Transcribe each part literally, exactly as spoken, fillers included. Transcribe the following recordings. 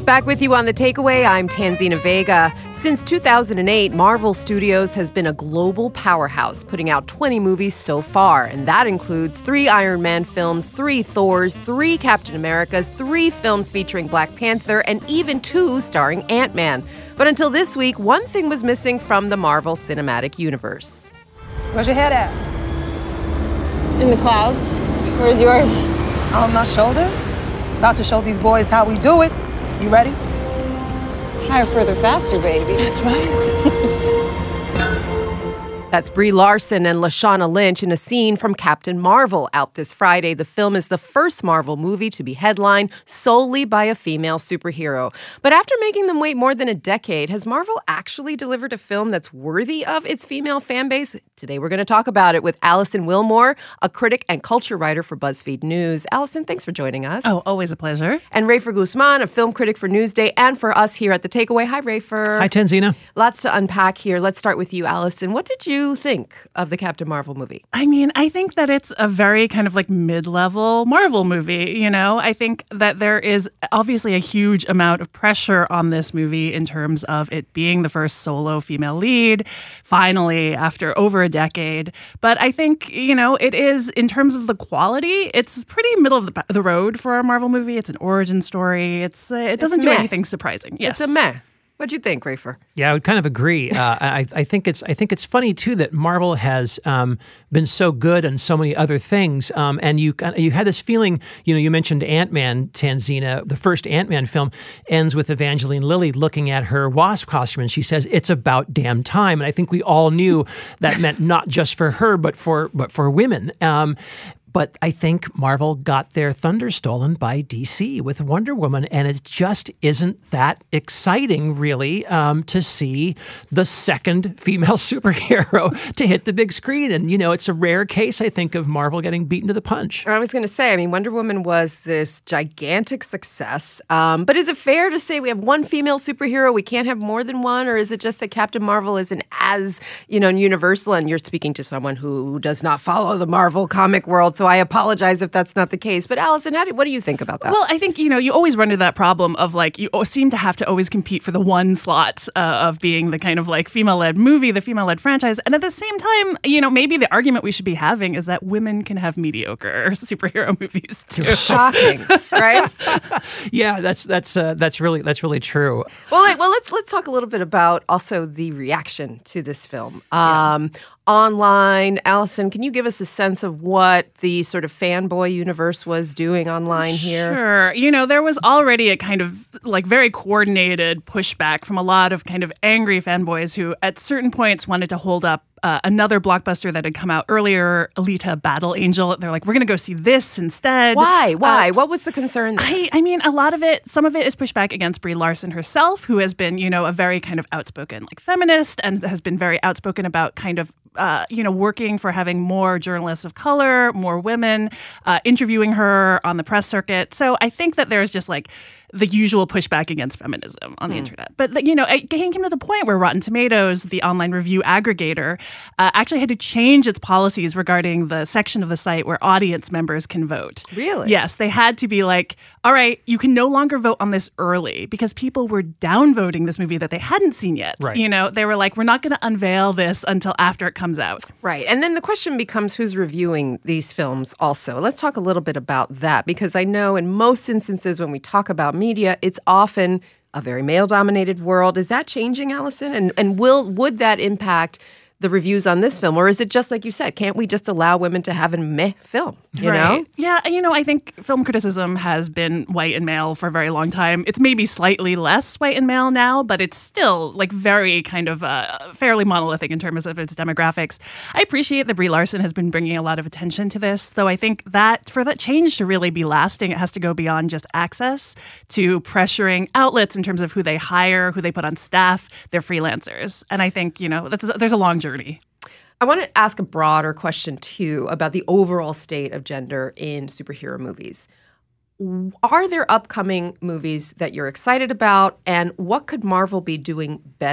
Back with you on The Takeaway, I'm Tanzina Vega. Since two thousand eight, Marvel Studios has been a global powerhouse, putting out twenty movies so far. And that includes three Iron Man films, three Thors, three Captain Americas, three films featuring Black Panther, and even two starring Ant-Man. But until this week, one thing was missing from the Marvel Cinematic Universe. Where's your head at? In the clouds. Where's yours? On my shoulders. About to show these boys how we do it. You ready? Higher, further, faster, baby. That's right. That's Brie Larson and Lashana Lynch in a scene from Captain Marvel, out this Friday. The film is the first Marvel movie to be headlined solely by a female superhero. But after making them wait more than a decade, has Marvel actually delivered a film that's worthy of its female fan base? Today we're going to talk about it with Allison Wilmore, a critic and culture writer for BuzzFeed News. Allison, thanks for joining us. Oh, always a pleasure. And Rafer Guzman, a film critic for Newsday and for us here at The Takeaway. Hi, Rafer. Hi, Tanzina. Lots to unpack here. Let's start with you, Allison. What did you think of the Captain Marvel movie? I mean, I think that it's a very kind of like mid-level Marvel movie, you know? I think that there is obviously a huge amount of pressure on this movie in terms of it being the first solo female lead, finally, after over a decade. But I think, you know, it is, in terms of the quality, it's pretty middle of the, the road for a Marvel movie. It's an origin story. It's uh, It doesn't it's do meh. anything surprising. Yes. It's a meh. What'd you think, Rafer? Yeah, I would kind of agree. Uh, I, I think it's I think it's funny too that Marvel has um, been so good on so many other things, um, and you you had this feeling. You know, you mentioned Ant-Man, Tanzina. The first Ant-Man film ends with Evangeline Lilly looking at her wasp costume, and she says, "It's about damn time." And I think we all knew that meant not just for her, but for but for women. Um, But I think Marvel got their thunder stolen by D C with Wonder Woman, and it just isn't that exciting, really, um, to see the second female superhero to hit the big screen. And, you know, it's a rare case, I think, of Marvel getting beaten to the punch. I was going to say, I mean, Wonder Woman was this gigantic success. Um, but is it fair to say we have one female superhero, we can't have more than one? Or is it just that Captain Marvel isn't as, you know, universal? And you're speaking to someone who does not follow the Marvel comic world. So I apologize if that's not the case. But Allison, how do, what do you think about that? Well, I think, you know, you always run into that problem of like, you seem to have to always compete for the one slot uh, of being the kind of like female-led movie, the female-led franchise. And at the same time, you know, maybe the argument we should be having is that women can have mediocre superhero movies too. Shocking, right? Yeah, that's that's uh, that's really that's really true. Well, like, well, let's let's talk a little bit about also the reaction to this film. Um, yeah. Online, Allison, can you give us a sense of what the sort of fanboy universe was doing online here? Sure. You know, there was already a kind of like very coordinated pushback from a lot of kind of angry fanboys who at certain points wanted to hold up Uh, another blockbuster that had come out earlier, Alita Battle Angel. They're like, we're going to go see this instead. Why? Why? Uh, what was the concern there? I, I mean, a lot of it, some of it is pushback against Brie Larson herself, who has been, you know, a very kind of outspoken like feminist and has been very outspoken about kind of, uh, you know, working for having more journalists of color, more women, uh, interviewing her on the press circuit. So I think that there's just like the usual pushback against feminism on the hmm. internet. But, you know, it came to the point where Rotten Tomatoes, the online review aggregator, uh, actually had to change its policies regarding the section of the site where audience members can vote. Really? Yes, they had to be like, all right, you can no longer vote on this early because people were downvoting this movie that they hadn't seen yet. Right. You know, they were like, we're not going to unveil this until after it comes out. Right. And then the question becomes who's reviewing these films also. Let's talk a little bit about that because I know in most instances when we talk about media, it's often a very male-dominated world. Is that changing, Allison? And and will would that impact the reviews on this film? Or is it just like you said, can't we just allow women to have a meh film, you right. know? Yeah, you know, I think film criticism has been white and male for a very long time. It's maybe slightly less white and male now, but it's still like very kind of uh, fairly monolithic in terms of its demographics. I appreciate that Brie Larson has been bringing a lot of attention to this, though I think that for that change to really be lasting, it has to go beyond just access to pressuring outlets in terms of who they hire, who they put on staff, their freelancers. And I think, you know, that's there's a long journey. I want to ask a broader question, too, about the overall state of gender in superhero movies. Are there upcoming movies that you're excited about, and what could Marvel be doing better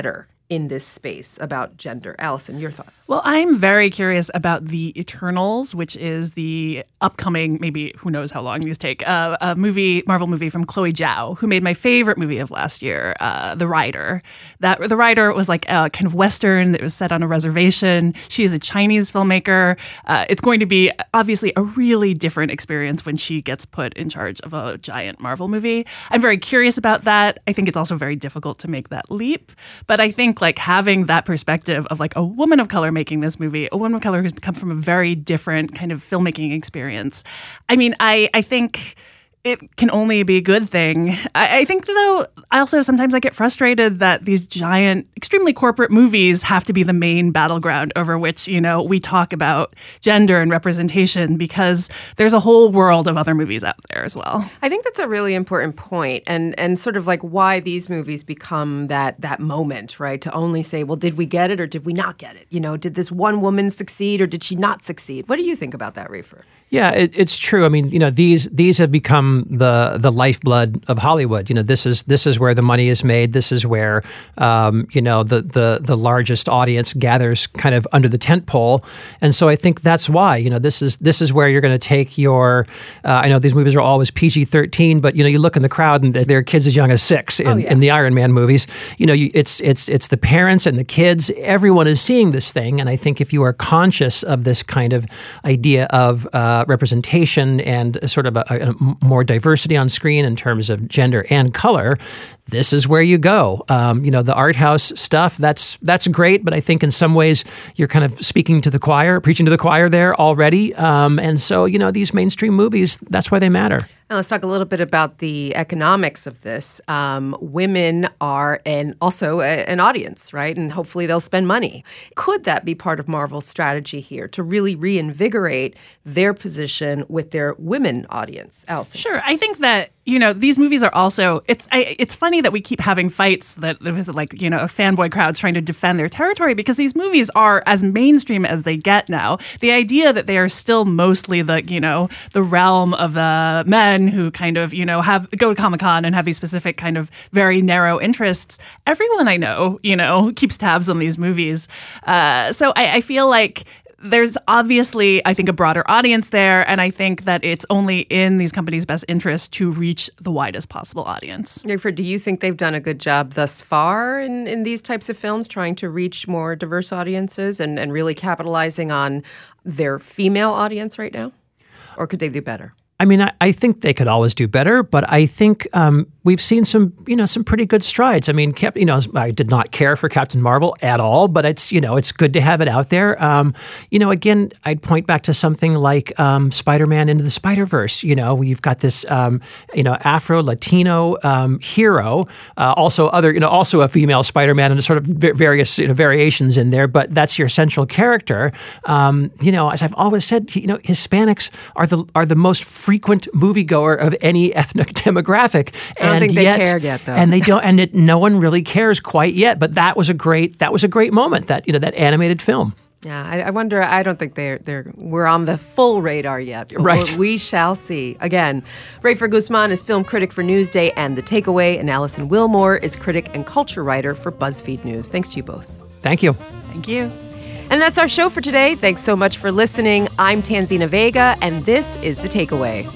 in this space about gender. Allison, your thoughts? Well, I'm very curious about The Eternals, which is the upcoming, maybe who knows how long these take, uh, a movie, Marvel movie from Chloe Zhao, who made my favorite movie of last year, uh, The Rider. That The Rider was like a kind of Western that was set on a reservation. She is a Chinese filmmaker. Uh, it's going to be obviously a really different experience when she gets put in charge of a giant Marvel movie. I'm very curious about that. I think it's also very difficult to make that leap. But I think like having that perspective of like a woman of color making this movie, a woman of color who's come from a very different kind of filmmaking experience. I mean, I, I think it can only be a good thing. I, I think, though, I also sometimes I get frustrated that these giant, extremely corporate movies have to be the main battleground over which, you know, we talk about gender and representation, because there's a whole world of other movies out there as well. I think that's a really important point, and and sort of like why these movies become that that moment, right? To only say, well, did we get it or did we not get it? You know, did this one woman succeed or did she not succeed? What do you think about that, Rafer? Yeah, it, it's true. I mean, you know, these these have become the the lifeblood of Hollywood. You know, this is this is where the money is made. This is where um, you know the the the largest audience gathers kind of under the tent pole. And so I think that's why, you know, this is this is where you're going to take your. Uh, I know these movies are always P G thirteen, but you know, you look in the crowd and there are kids as young as six in, oh, yeah. in the Iron Man movies. You know, you, it's it's it's the parents and the kids. Everyone is seeing this thing, and I think if you are conscious of this kind of idea of uh, representation and sort of a, a more diversity on screen in terms of gender and color, this is where you go. Um, you know, the art house stuff, that's that's great, but I think in some ways you're kind of speaking to the choir, preaching to the choir there already. Um, and so, you know, these mainstream movies, that's why they matter. Now let's talk a little bit about the economics of this. Um, women are an, also a, an audience, right? And hopefully they'll spend money. Could that be part of Marvel's strategy here to really reinvigorate their position with their women audience? Allison? Sure. I think that, you know, these movies are also, it's I, it's funny that we keep having fights that with like, you know, fanboy crowds trying to defend their territory, because these movies are as mainstream as they get now. The idea that they are still mostly the, you know, the realm of the men who kind of, you know, have go to Comic-Con and have these specific kind of very narrow interests. Everyone I know, you know, keeps tabs on these movies. Uh, so I, I feel like there's obviously, I think, a broader audience there, and I think that it's only in these companies' best interest to reach the widest possible audience. Rafer, do you think they've done a good job thus far in, in these types of films, trying to reach more diverse audiences and, and really capitalizing on their female audience right now? Or could they do better? I mean, I, I think they could always do better, but I think um, we've seen some, you know, some pretty good strides. I mean, Cap, you know, I did not care for Captain Marvel at all, but it's, you know, it's good to have it out there. Um, you know, again, I'd point back to something like um, Spider-Man Into the Spider-Verse. You know, we've got this, um, you know, Afro-Latino um, hero, uh, also other, you know, also a female Spider-Man and sort of various, you know, variations in there, but that's your central character. Um, you know, as I've always said, you know, Hispanics are the are the most frequent moviegoer of any ethnic demographic. I don't and think they yet, care yet, though. And they don't, and it, no one really cares quite yet. But that was a great, that was a great moment. That, you know, that animated film. Yeah, I, I wonder. I don't think they're they're we're on the full radar yet. But right. We shall see. Again, Rafer Guzman is film critic for Newsday and The Takeaway, and Allison Wilmore is critic and culture writer for BuzzFeed News. Thanks to you both. Thank you. Thank you. And that's our show for today. Thanks so much for listening. I'm Tanzina Vega, and this is The Takeaway.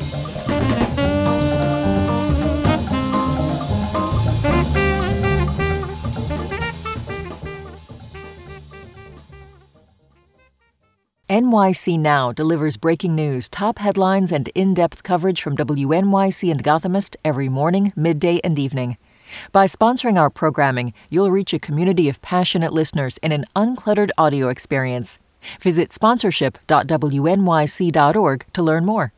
N Y C Now delivers breaking news, top headlines, and in-depth coverage from W N Y C and Gothamist every morning, midday, and evening. By sponsoring our programming, you'll reach a community of passionate listeners in an uncluttered audio experience. Visit sponsorship dot W N Y C dot org to learn more.